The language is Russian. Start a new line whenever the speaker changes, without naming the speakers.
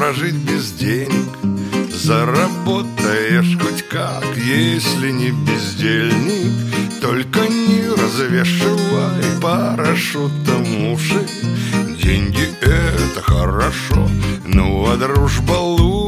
прожить без денег. Заработаешь хоть как, если не бездельник. Только не развешивай парашютом уши. Деньги — это хорошо, но а дружба лучше.